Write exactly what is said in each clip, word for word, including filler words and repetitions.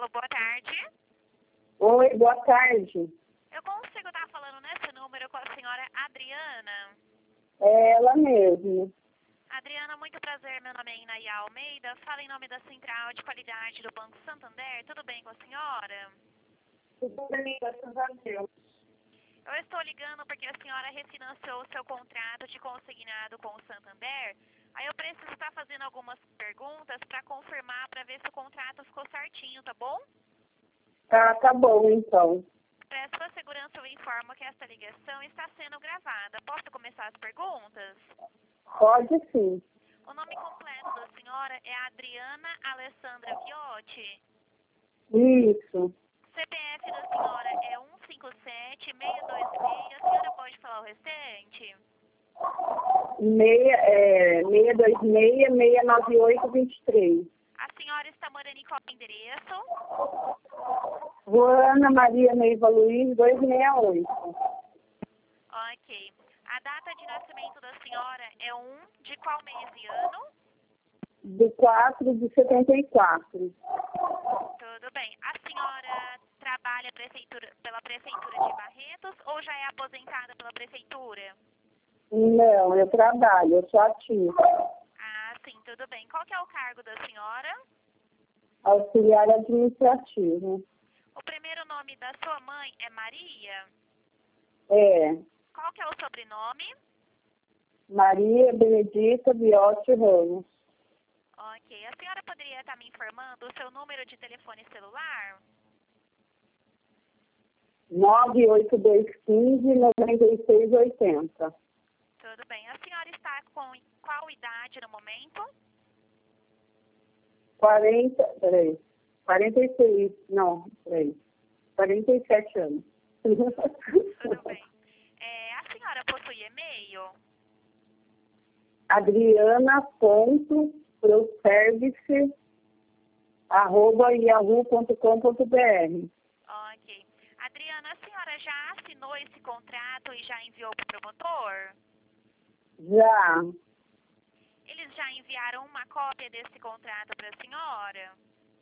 boa tarde. Oi, boa tarde. Eu consigo estar falando nesse número com a senhora Adriana? É ela mesmo. Adriana, muito prazer. Meu nome é Inaia Almeida. Falo em nome da Central de Qualidade do Banco Santander. Tudo bem com a senhora? Tudo bem, graças a Deus. Eu estou ligando porque a senhora refinanciou o seu contrato de consignado com o Santander. Aí eu preciso estar fazendo algumas perguntas para confirmar, para ver se o contrato ficou certinho, tá bom? Tá, tá bom então. Para sua segurança, eu informo que esta ligação está sendo gravada. Posso começar as perguntas? Pode sim. O nome completo da senhora é Adriana Alessandra Viotti. Isso. C P F da senhora é um cinco sete, seis dois seis. A senhora pode falar o restante? Meia, é, seis dois seis, seis nove oito, dois três. A senhora está morando em qual endereço? Joana Maria Neiva Luiz, duzentos e sessenta e oito. Ok. A data de nascimento da senhora é um de qual mês e ano? Do quatro de setenta e quatro. Tudo bem. A senhora trabalha prefeitura, pela Prefeitura de Barretos ou já é aposentada pela Prefeitura? Não, eu trabalho, eu sou ativa. Ah, sim, tudo bem. Qual que é o cargo da senhora? Auxiliar administrativo. O primeiro nome da sua mãe é Maria? É. Qual que é o sobrenome? Maria Benedita Viotti Ramos. Ok. A senhora poderia estar me informando o seu número de telefone celular? nove oito dois um cinco, nove seis oito zero. Tudo bem. A senhora está com qual idade no momento? quarenta, peraí, quarenta e seis, não, peraí, quarenta e sete anos. Tudo bem. É, a senhora possui e-mail? Adriana.proservice arroba yahoo ponto com ponto br. Ok. Adriana, a senhora já assinou esse contrato e já enviou para o promotor? Já. Eles já enviaram uma cópia desse contrato para a senhora?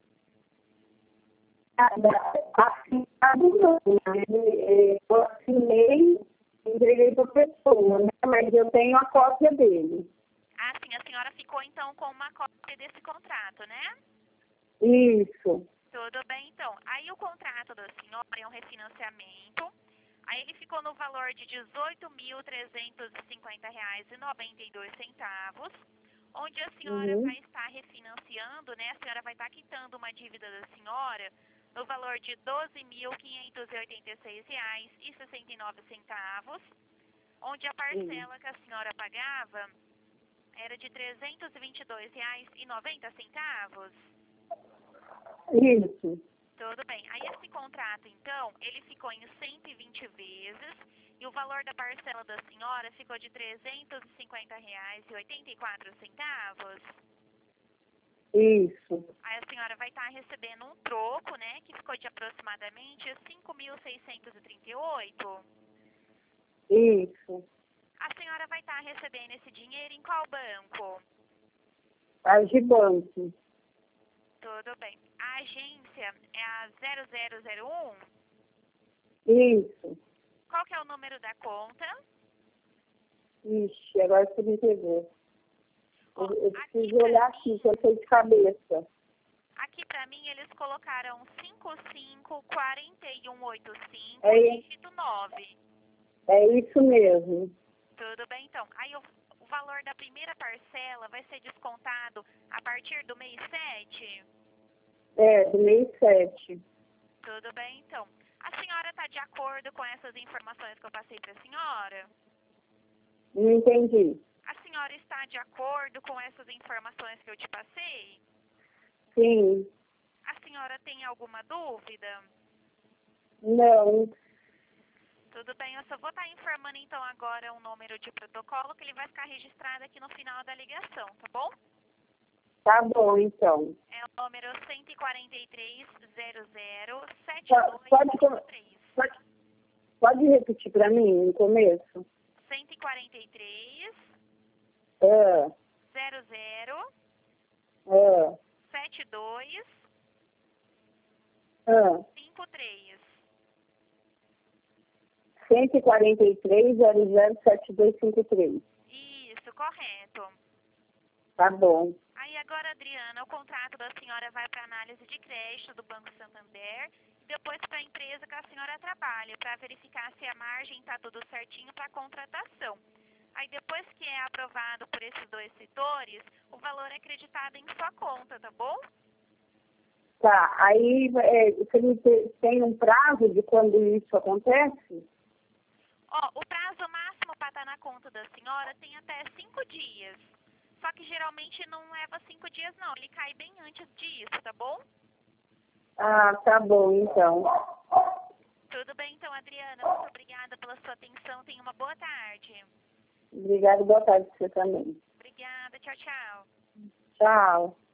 Assinado não, eu assinei e entreguei para a pessoa, né? Mas eu tenho a cópia dele. Ah, sim, a senhora ficou então com uma cópia desse contrato, né? Isso. Tudo bem, então. Aí o contrato da senhora é um refinanciamento. Aí ele ficou no valor de dezoito mil trezentos e cinquenta reais e noventa e dois centavos, onde a senhora Uhum. vai estar refinanciando, né? A senhora vai estar quitando uma dívida da senhora no valor de doze mil quinhentos e oitenta e seis reais e sessenta e nove centavos, onde a parcela Uhum. que a senhora pagava era de trezentos e vinte e dois reais e noventa centavos. Isso. Tudo bem. Aí esse contrato, então, ele ficou em cento e vinte vezes e o valor da parcela da senhora ficou de trezentos e cinquenta reais e oitenta e quatro centavos. Isso. Aí a senhora vai estar recebendo um troco, né, que ficou de aproximadamente cinco mil seiscentos e trinta e oito. Isso. A senhora vai estar recebendo esse dinheiro em qual banco? Agibanco. Tudo bem. A agência é a zero zero zero um? Isso. Qual que é o número da conta? Ixi, agora você me pegou. Ó, Eu, eu aqui preciso pra olhar mim, aqui, que eu sei de cabeça. aqui pra mim eles colocaram cinco cinco quatro um oito cinco, É, dígito nove. é isso mesmo. Tudo bem, então. Aí o, o valor da primeira parcela vai ser descontado a partir do mês sete? É, do mês sete. Tudo bem, então. A senhora está de acordo com essas informações que eu passei para a senhora? Não entendi. A senhora está de acordo com essas informações que eu te passei? Sim. A senhora tem alguma dúvida? Não. Tudo bem, eu só vou estar informando então agora um número de protocolo que ele vai ficar registrado aqui no final da ligação, tá bom? Tá bom, então. É o número cento e quarenta e três, zero zero, sete dois Pode, cinco três. pode, pode repetir para mim no começo? cento e quarenta e três, É, zero zero, é, sete dois Ah, cinco três. cento e quarenta e três, zero zero sete dois cinco três. Isso, correto. Tá bom. Aí agora, Adriana, o contrato da senhora vai para análise de crédito do Banco Santander e depois para a empresa que a senhora trabalha, para verificar se a margem está tudo certinho para a contratação. Aí depois que é aprovado por esses dois setores, o valor é acreditado em sua conta, tá bom? Tá, aí é, você tem um prazo de quando isso acontece? Ó, o prazo máximo para estar na conta da senhora tem até cinco dias. Só que geralmente não leva cinco dias não, ele cai bem antes disso, tá bom? Ah, tá bom, então. Tudo bem então, Adriana. Muito obrigada pela sua atenção. Tenha uma boa tarde. Obrigada, boa tarde pra você também. Obrigada. Tchau, tchau. Tchau.